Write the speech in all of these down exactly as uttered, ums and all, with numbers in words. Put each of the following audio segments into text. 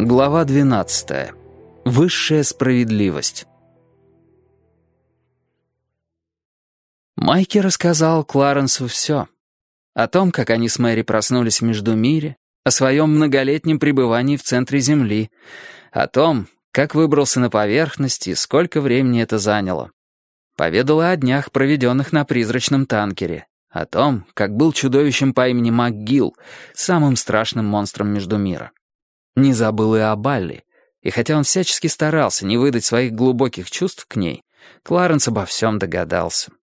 Глава двенадцатая. Высшая справедливость. Майки рассказал Кларенсу все. О том, как они с Мэри проснулись в Междумире, о своем многолетнем пребывании в центре Земли, о том, как выбрался на поверхность и сколько времени это заняло. Поведал и о днях, проведенных на призрачном танкере, о том, как был чудовищем по имени МакГилл, самым страшным монстром Междумира. Не забыл и о Балли, и хотя он всячески старался не выдать своих глубоких чувств к ней, Кларенс обо всем догадался.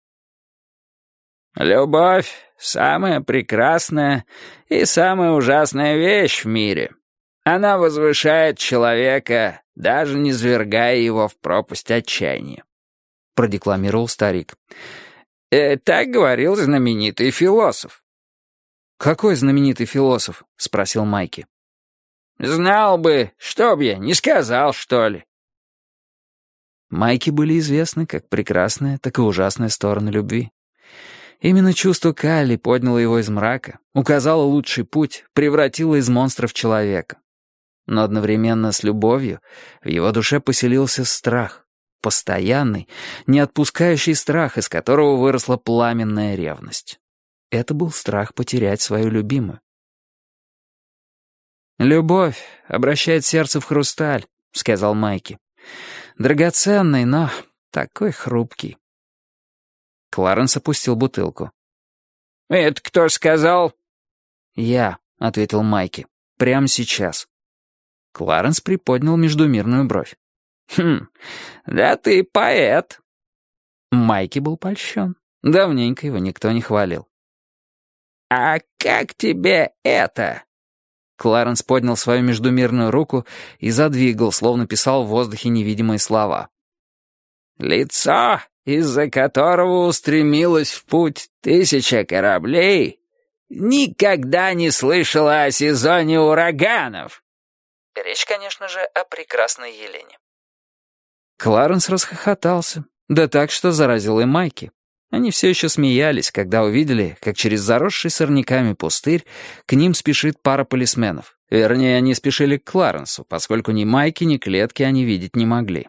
«Любовь — самая прекрасная и самая ужасная вещь в мире. Она возвышает человека, даже не свергая его в пропасть отчаяния», — продекламировал старик. «Э, так говорил знаменитый философ». «Какой знаменитый философ?» — спросил Майки. «Знал бы, что б я, не сказал, что ли». Майки были известны как прекрасная, так и ужасная стороны любви. Именно чувство Калли подняло его из мрака, указало лучший путь, превратило из монстра в человека. Но одновременно с любовью в его душе поселился страх, постоянный, не отпускающий страх, из которого выросла пламенная ревность. Это был страх потерять свою любимую. «Любовь обращает сердце в хрусталь», — сказал Майки. «Драгоценный, но такой хрупкий». Кларенс опустил бутылку. «Это кто сказал?» «Я», — ответил Майки, — «прямо сейчас». Кларенс приподнял междумирную бровь. «Хм, да ты поэт». Майки был польщен. Давненько его никто не хвалил. «А как тебе это?» Кларенс поднял свою междумирную руку и задвигал, словно писал в воздухе невидимые слова. «Лицо, из-за которого устремилась в путь тысяча кораблей, никогда не слышала о сезоне ураганов». Речь, конечно же, о прекрасной Елене. Кларенс расхохотался, да так, что заразил и Майки. Они все еще смеялись, когда увидели, как через заросший сорняками пустырь к ним спешит пара полисменов. Вернее, они спешили к Кларенсу, поскольку ни Майки, ни клетки они видеть не могли.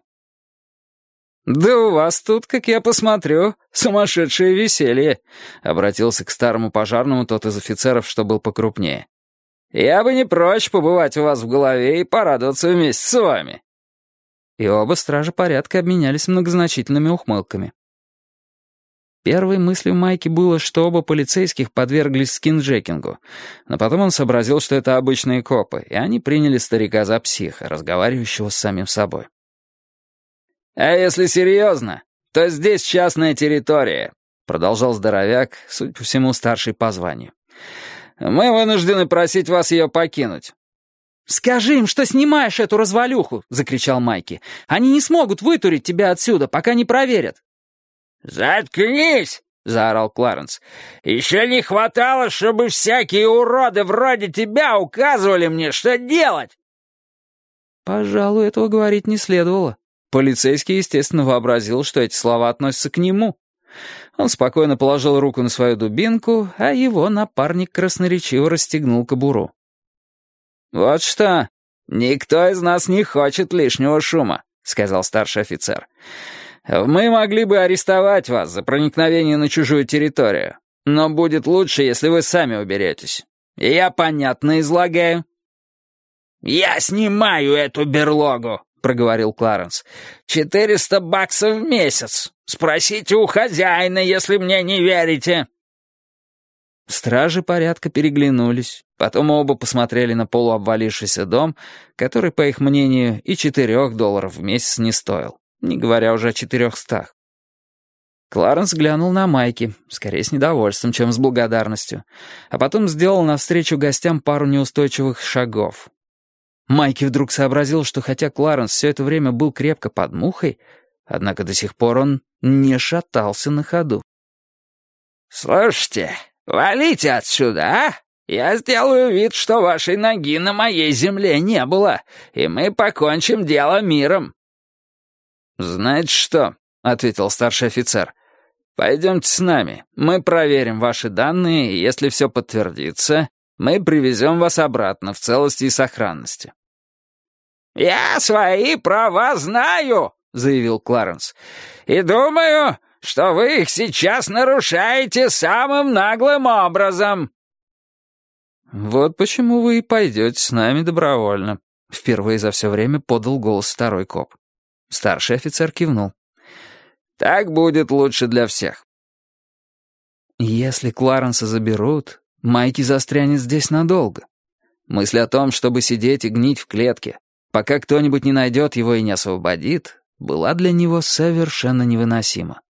«Да у вас тут, как я посмотрю, сумасшедшее веселье», — обратился к старому пожарному тот из офицеров, что был покрупнее. «Я бы не прочь побывать у вас в голове и порадоваться вместе с вами». И оба стража порядка обменялись многозначительными ухмылками. Первой мыслью Майки было, что оба полицейских подверглись скинджекингу, но потом он сообразил, что это обычные копы, и они приняли старика за психа, разговаривающего с самим собой. «А если серьезно, то здесь частная территория», — продолжал здоровяк, судя по всему, старший по званию. «Мы вынуждены просить вас ее покинуть». «Скажи им, что снимаешь эту развалюху!» — закричал Майки. «Они не смогут вытурить тебя отсюда, пока не проверят». «Заткнись!» — заорал Кларенс. «Еще не хватало, чтобы всякие уроды вроде тебя указывали мне, что делать!» Пожалуй, этого говорить не следовало. Полицейский, естественно, вообразил, что эти слова относятся к нему. Он спокойно положил руку на свою дубинку, а его напарник красноречиво расстегнул кобуру. «Вот что, никто из нас не хочет лишнего шума», — сказал старший офицер. «Мы могли бы арестовать вас за проникновение на чужую территорию, но будет лучше, если вы сами уберетесь. Я понятно излагаю». «Я снимаю эту берлогу», — проговорил Кларенс. «Четыреста баксов в месяц. Спросите у хозяина, если мне не верите». Стражи порядка переглянулись, потом оба посмотрели на полуобвалившийся дом, который, по их мнению, и четырех долларов в месяц не стоил, не говоря уже о четырехстах. Кларенс глянул на Майки, скорее с недовольством, чем с благодарностью, а потом сделал навстречу гостям пару неустойчивых шагов. Майки вдруг сообразил, что хотя Кларенс все это время был крепко под мухой, однако до сих пор он не шатался на ходу. «Слушайте, валите отсюда, а? Я сделаю вид, что вашей ноги на моей земле не было, и мы покончим дело миром». «Знаете что?» — ответил старший офицер. «Пойдемте с нами. Мы проверим ваши данные, и если все подтвердится, мы привезем вас обратно в целости и сохранности». «Я свои права знаю», — заявил Кларенс. «И думаю, что вы их сейчас нарушаете самым наглым образом». «Вот почему вы и пойдете с нами добровольно», — впервые за все время подал голос второй коп. Старший офицер кивнул. «Так будет лучше для всех». Если Кларенса заберут, Майки застрянет здесь надолго. Мысль о том, чтобы сидеть и гнить в клетке, пока кто-нибудь не найдет его и не освободит, была для него совершенно невыносима.